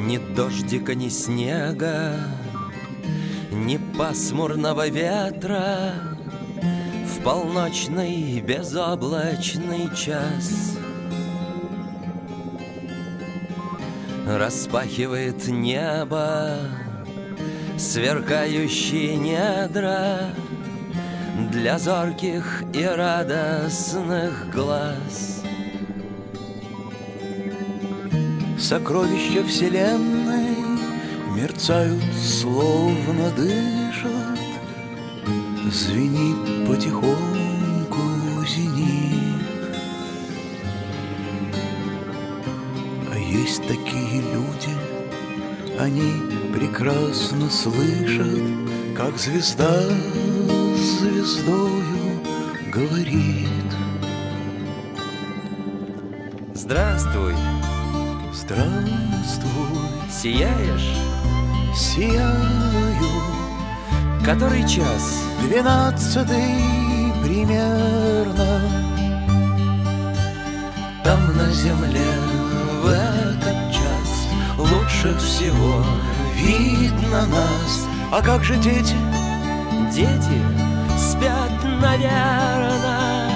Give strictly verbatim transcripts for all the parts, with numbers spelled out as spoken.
Ни дождика, ни снега, ни пасмурного ветра. В полночный безоблачный час распахивает небо сверкающие недра для зорких и радостных глаз. Сокровища вселенной мерцают, словно дышат. Звенит потихоньку зенит. А есть такие люди, они прекрасно слышат, как звезда с звездою говорит. Здравствуй, здравствуй, сияешь? Сияю. Который час? Двенадцатый примерно. Там на земле в этот час лучше всего видно нас. А как же дети? Дети спят, наверно.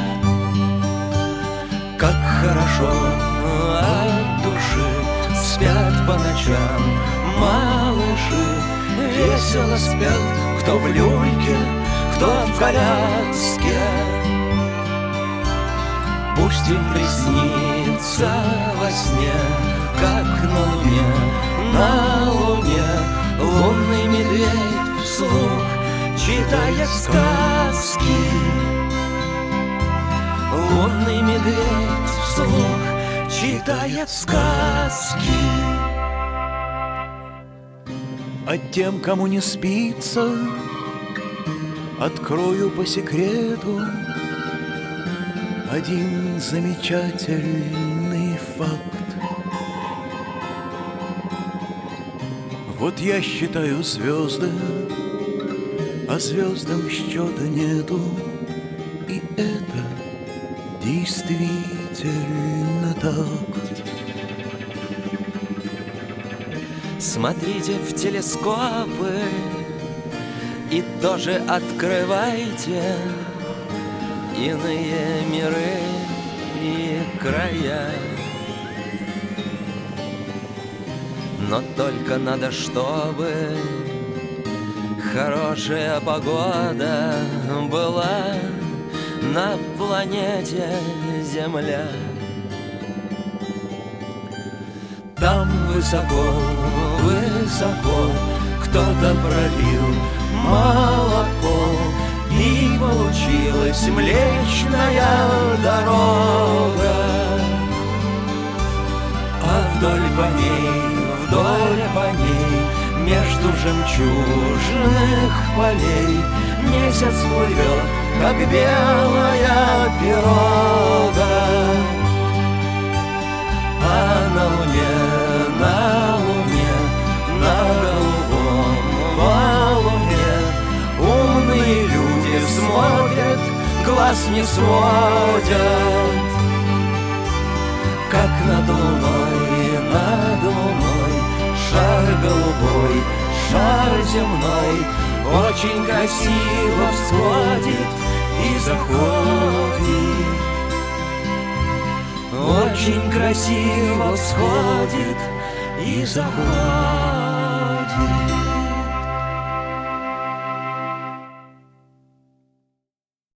Как хорошо от души спят по ночам малыши. Весело спят, кто в люльке, кто в коляске. Пусть им приснится во сне, как на луне, на луне лунный медведь вслух читает сказки. Лунный медведь вслух читает сказки. А тем, кому не спится, открою по секрету один замечательный факт. Вот я считаю звезды, а звездам счета нету. И это действительно так. Смотрите в телескопы и тоже открывайте иные миры и края. Но только надо, чтобы хорошая погода была на планете Земля. Там высоко, высоко кто-то пролил молоко, и получилась Млечная Дорога. А вдоль по ней, вдоль по ней, между жемчужных полей месяц плывет, как белая пирога. А на луне, на луне, на голубом валуне умные люди смотрят, глаз не сводят. Как над луной, над луной шар голубой, шар земной очень красиво всходит и заходит. Очень красиво всходит и заходит.